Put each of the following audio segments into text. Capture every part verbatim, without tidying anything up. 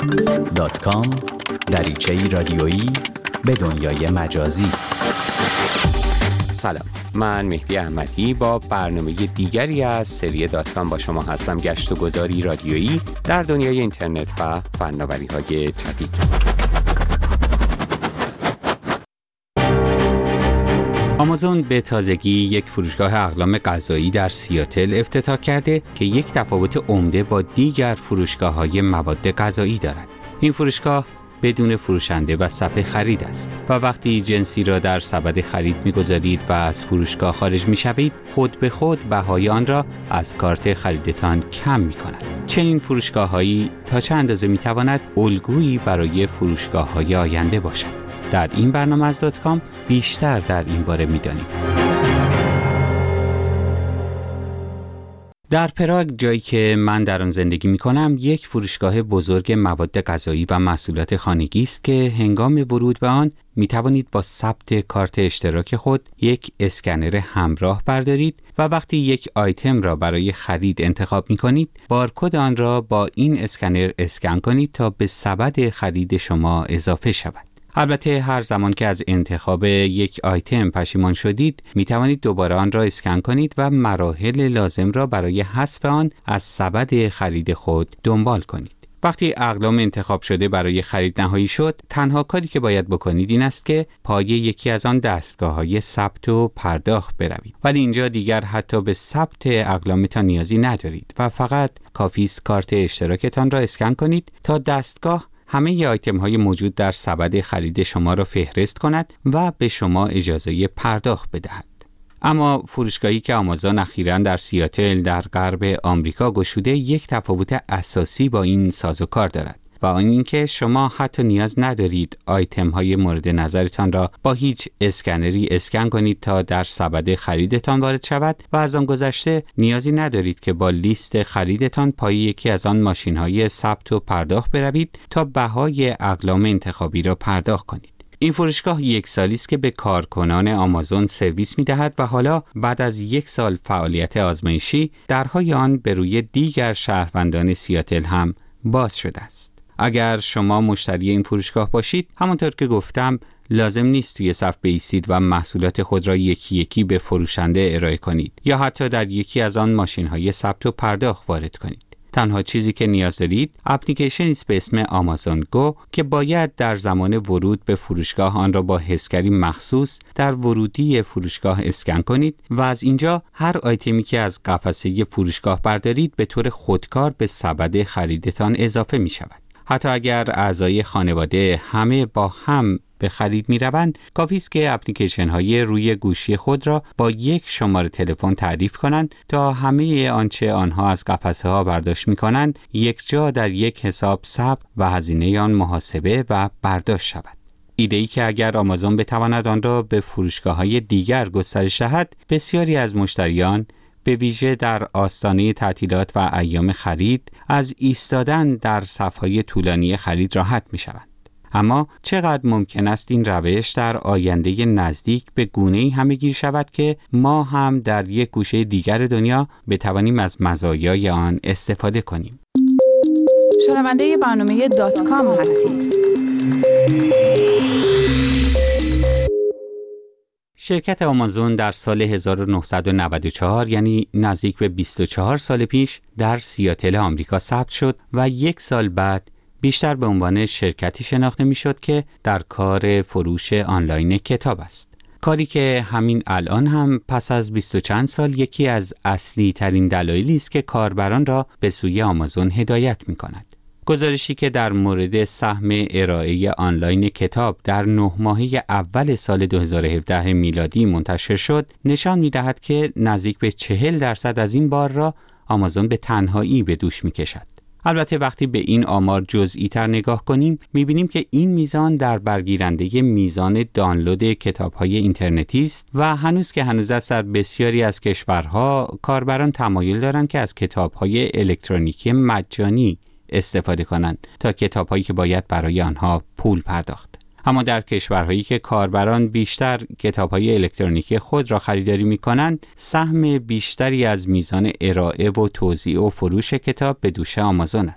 دات کام دریچه‌ای رادیویی به دنیای مجازی. سلام، من مهدی احمدی با برنامه دیگری از سری دات کام با شما هستم. گشت و گذاری رادیویی در دنیای اینترنت و فناوری‌های جدید. آمازون به تازگی یک فروشگاه اقلام غذایی در سیاتل افتتاح کرده که یک تفاوت عمده با دیگر فروشگاه‌های مواد غذایی دارد. این فروشگاه بدون فروشنده و صفحه خرید است و وقتی جنسی را در سبد خرید می‌گذارید و از فروشگاه خارج می‌شوید، خود به خود بهای آن را از کارت خریدتان کم می‌کند. چنین فروشگاه‌هایی تا چه اندازه می‌تواند الگویی برای فروشگاه‌های آینده باشد؟ در این برنامه از دات کام بیشتر در این باره می‌دانیم. در پراگ، جایی که من در آن زندگی می‌کنم، یک فروشگاه بزرگ مواد غذایی و محصولات خانگی است که هنگام ورود به آن می‌توانید با ثبت کارت اشتراک خود یک اسکنر همراه بردارید و وقتی یک آیتم را برای خرید انتخاب می‌کنید، بارکد آن را با این اسکنر اسکن کنید تا به سبد خرید شما اضافه شود. البته هر زمان که از انتخاب یک آیتم پشیمان شدید، می توانید دوباره آن را اسکن کنید و مراحل لازم را برای حذف آن از سبد خرید خود دنبال کنید. وقتی اقلام انتخاب شده برای خرید نهایی شد، تنها کاری که باید بکنید این است که پای یکی از آن دستگاه‌های ثبت و پرداخت بروید. ولی اینجا دیگر حتی به ثبت اقلامتان نیازی ندارید و فقط کافی است کارت اشتراکتان را اسکن کنید تا دستگاه همه ی آیتم های موجود در سبد خرید شما را فهرست کند و به شما اجازه پرداخت بدهد. اما فروشگاهی که آمازون اخیراً در سیاتل در غرب آمریکا گشوده یک تفاوت اساسی با این سازوکار دارد و آن اینکه شما حتی نیاز ندارید آیتم های مورد نظرتان را با هیچ اسکنری اسکن کنید تا در سبد خریدتان وارد شود و از آن گذشته نیازی ندارید که با لیست خریدتان پای یکی از آن ماشین های ثبت و پرداخت بروید تا بهای اقلام انتخابی را پرداخت کنید. این فروشگاه یک سالی است که به کارکنان آمازون سرویس می‌دهد و حالا بعد از یک سال فعالیت آزمایشی درهای آن به روی دیگر شهروندان سیاتل هم باز شده است. اگر شما مشتری این فروشگاه باشید، همونطور که گفتم لازم نیست توی صف بایستید و محصولات خود را یکی یکی به فروشنده ارائه کنید یا حتی در یکی از آن ماشین‌های ثبت و پرداخت وارد کنید. تنها چیزی که نیاز دارید اپلیکیشنی است به اسم آمازون گو که باید در زمان ورود به فروشگاه آن را با حسگری مخصوص در ورودی فروشگاه اسکن کنید و از اینجا هر آیتمی که از قفسه فروشگاه بردارید به طور خودکار به سبد خریدتان اضافه می شود. حتی اگر اعضای خانواده همه با هم به خرید می روند، کافی است که اپلیکیشن های روی گوشی خود را با یک شماره تلفن تعریف کنند تا همه آنچه آنها از قفسه ها برداشت می کنند یک جا در یک حساب ثبت و هزینه آن محاسبه و برداشت شود. ایده‌ای که اگر آمازون بتواند آن را به فروشگاه های دیگر گسترش دهد، بسیاری از مشتریان به ویژه در آستانه تعطیلات و ایام خرید از ایستادن در صف‌های طولانی خرید راحت می‌شوند. اما چقدر ممکن است این روش در آینده نزدیک به گونه‌ای همه‌گیر شود که ما هم در یک گوشه دیگر دنیا بتوانیم از مزایای آن استفاده کنیم؟ شنونده برنامه دات کام هستید. شرکت آمازون در سال هزار و نهصد و نود و چهار، یعنی نزدیک به بیست و چهار سال پیش، در سیاتل آمریکا ثبت شد و یک سال بعد بیشتر به عنوان شرکتی شناخته میشد که در کار فروش آنلاین کتاب است. کاری که همین الان هم پس از بیست و چند سال یکی از اصلی ترین دلایلی است که کاربران را به سوی آمازون هدایت می کند. گزارشی که در مورد سهم ارائه آنلاین کتاب در نه ماهه اول سال دو هزار و هفده میلادی منتشر شد، نشان می‌دهد که نزدیک به چهل درصد از این بار را آمازون به تنهایی به دوش می‌کشد. البته وقتی به این آمار جزئی تر نگاه کنیم، می‌بینیم که این میزان در برگیرنده میزان دانلود کتاب‌های اینترنتی است و هنوز که هنوز است در بسیاری از کشورها کاربران تمایل دارند که از کتاب‌های الکترونیکی مجانی استفاده کنند تا کتاب‌هایی که باید برای آنها پول پرداخت. اما در کشورهایی که کاربران بیشتر کتاب‌های الکترونیکی خود را خریداری می‌کنند، سهم بیشتری از میزان ارائه و توزیع و فروش کتاب به دوش آمازون است.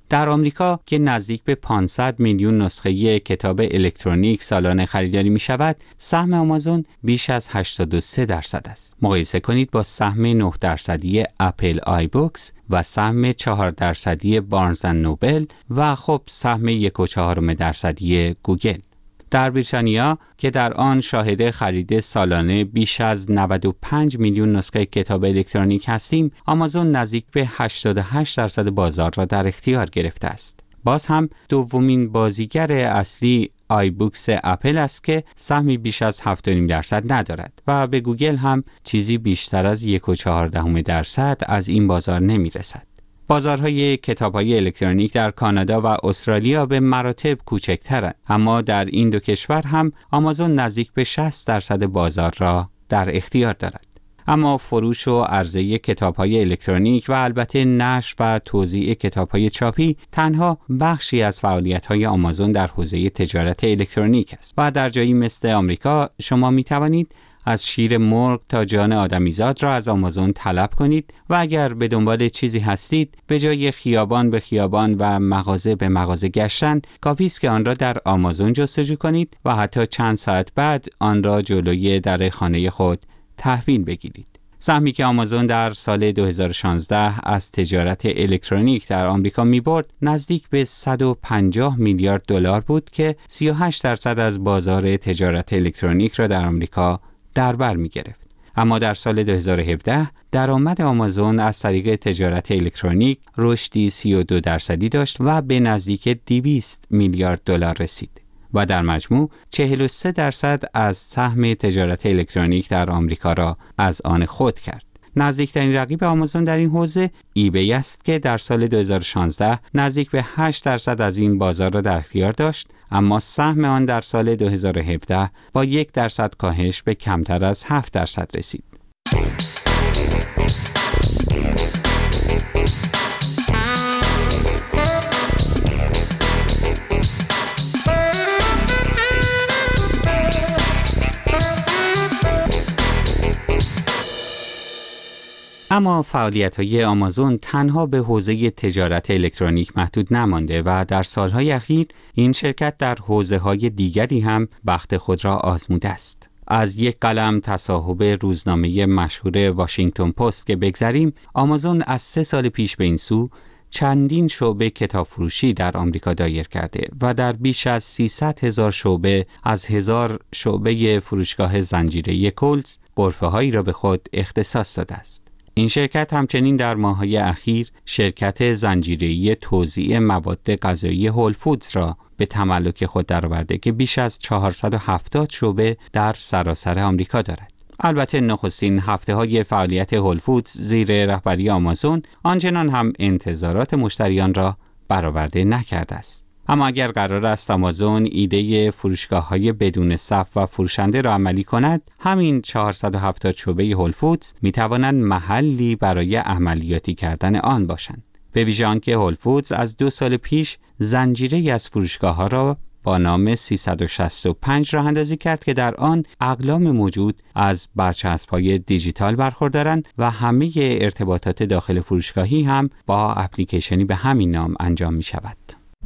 در آمریکا که نزدیک به پانصد میلیون نسخه کتاب الکترونیک سالانه خریداری می شود، سهم آمازون بیش از هشتاد و سه درصد است. مقایسه کنید با سهم نه درصدی اپل آی بوکس و سهم چهار درصدی بارنز اند نوبل و خب سهم یک و چهارم درصدی گوگل. در بریتانیا که در آن شاهد خرید سالانه بیش از نود و پنج میلیون نسخه کتاب الکترونیک هستیم، آمازون نزدیک به هشتاد و هشت درصد بازار را در اختیار گرفته است. باز هم دومین بازیگر اصلی آی بوکس اپل است که سهمی بیش از هفت و نیم درصد ندارد و به گوگل هم چیزی بیشتر از یک و چهار دهم درصد از این بازار نمی رسد. بازارهای کتاب‌های الکترونیک در کانادا و استرالیا به مراتب کوچکترند، اما در این دو کشور هم آمازون نزدیک به شصت درصد بازار را در اختیار دارد. اما فروش و عرضه کتاب‌های الکترونیک و البته نشر و توزیع کتاب‌های چاپی تنها بخشی از فعالیت‌های آمازون در حوزه تجارت الکترونیک است و در جایی مثل آمریکا شما می‌توانید از شیر مرغ تا جان آدمیزاد را از آمازون طلب کنید و اگر به دنبال چیزی هستید، به جای خیابان به خیابان و مغازه به مغازه گشتن، کافی است که آن را در آمازون جستجو کنید و حتی چند ساعت بعد آن را جلوی در خانه خود تحویل بگیرید. سهمی که آمازون در سال دو هزار و شانزده از تجارت الکترونیک در آمریکا می‌برد نزدیک به صد و پنجاه میلیارد دلار بود که سی و هشت درصد از بازار تجارت الکترونیک را در آمریکا در بر می گرفت. اما در سال دو هزار و هفده درآمد آمازون از طریق تجارت الکترونیک رشدی سی و دو درصدی داشت و به نزدیک دویست میلیارد دلار رسید و در مجموع چهل و سه درصد از سهم تجارت الکترونیک در آمریکا را از آن خود کرد. نزدیکترین رقیب آمازون در این حوزه ایبی است که در سال دو هزار و شانزده نزدیک به هشت درصد از این بازار را در اختیار داشت، اما سهم آن در سال دو هزار و هفده با یک درصد کاهش به کمتر از هفت درصد رسید. اما فعالیت‌های آمازون تنها به حوزه تجارت الکترونیک محدود نمانده و در سالهای اخیر این شرکت در حوزه‌های دیگری هم بخت خود را آزموده است. از یک قلم تصاحب روزنامه مشهور واشنگتن پست که بگذریم، آمازون از سه سال پیش به این سو چندین شعبه کتاب فروشی در آمریکا دایر کرده و در بیش از سیصد هزار شعبه از هزار شعبه فروشگاه زنجیره کولز غرفه‌هایی را به خود اختصاص داده است. این شرکت همچنین در ماه‌های اخیر شرکت زنجیره‌ای توزیع مواد غذایی هول فودز را به تملک خود درآورده که بیش از چهارصد و هفتاد شعبه در سراسر آمریکا دارد. البته نخستین هفته‌های فعالیت هول فودز زیر رهبری آمازون آنچنان هم انتظارات مشتریان را برآورده نکرده است. اما اگر قرار است آمازون ایده فروشگاه‌های بدون صف و فروشنده را عملی کند، همین چهارصد و هفتاد شعبه هول فودز می‌توانند محلی برای عملیاتی کردن آن باشند. به ویژه آنکه هول فودز از دو سال پیش زنجیره‌ای از فروشگاه‌ها را با نام سیصد و شصت و پنج راه اندازی کرد که در آن اقلام موجود از برچسب‌های دیجیتال برخوردارند و همه ارتباطات داخل فروشگاهی هم با اپلیکیشنی به همین نام انجام می‌شود.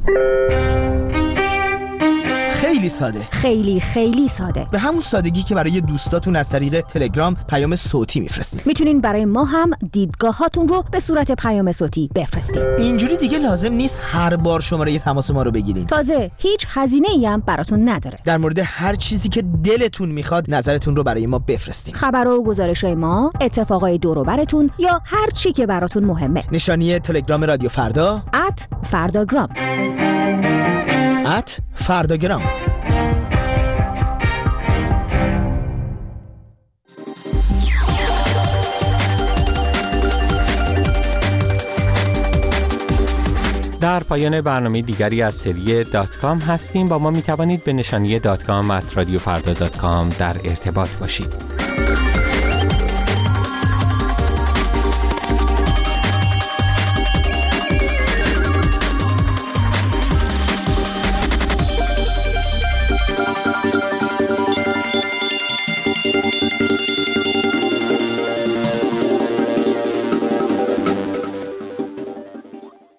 خیلی ساده، خیلی خیلی ساده، به همون سادگی که برای دوستاتون از طریق تلگرام پیام صوتی میفرستید. میتونین برای ما هم دیدگاهاتون رو به صورت پیام صوتی بفرستید. اینجوری دیگه لازم نیست هر بار شماره تماس ما رو بگیرین. تازه هیچ هزینه‌ای هم براتون نداره. در مورد هر چیزی که دلتون میخواد نظرتون رو برای ما بفرستید. خبر و گزارش‌های ما، اتفاقای دور و براتون یا هر چی که براتون مهمه. نشانی تلگرام رادیو فردا ات فرداگرام ات فرداگرام. در پایان برنامه دیگری از سری دات کام هستیم. با ما می توانید به نشانی دات کام ات رادیو فردا دات کام در ارتباط باشید.